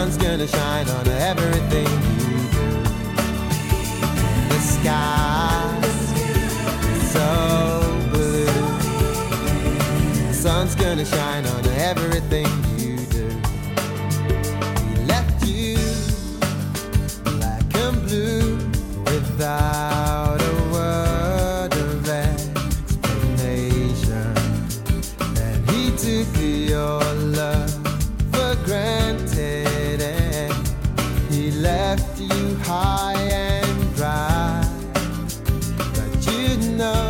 sun's gonna shine on everything you do. The sky's so blue. The sun's gonna shine on everything you do. He left you black and blue without a word of explanation. And he took your love for granted, and he left you high and dry. But you know,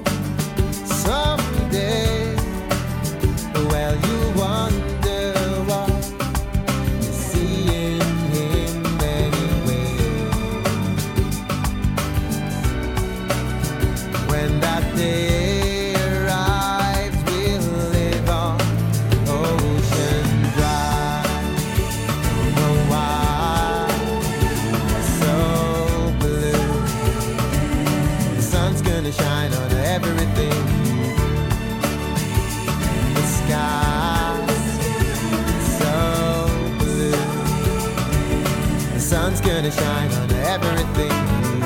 someday, well, you wonder what you see in him anyway. When that day arrives, we'll live on ocean drive. Don't know why it's so blue. The sun's gonna shine on everything you do. The sky's so blue. The sun's gonna shine on everything you do.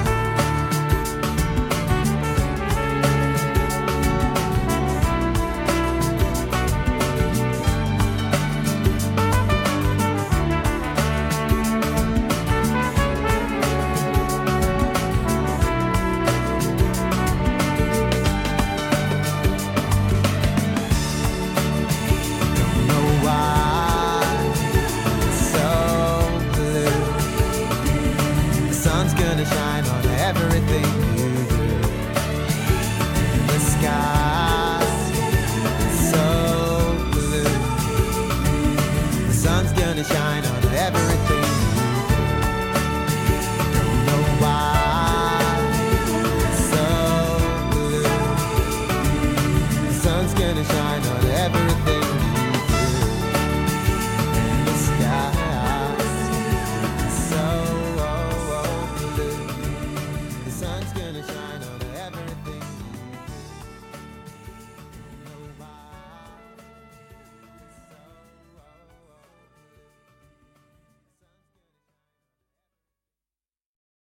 Know why it's so blue. The sun's gonna shine on everything you do. The sky's so blue. The sun's gonna shine on everything you do. Don't know why it's so blue. The sun's gonna shine on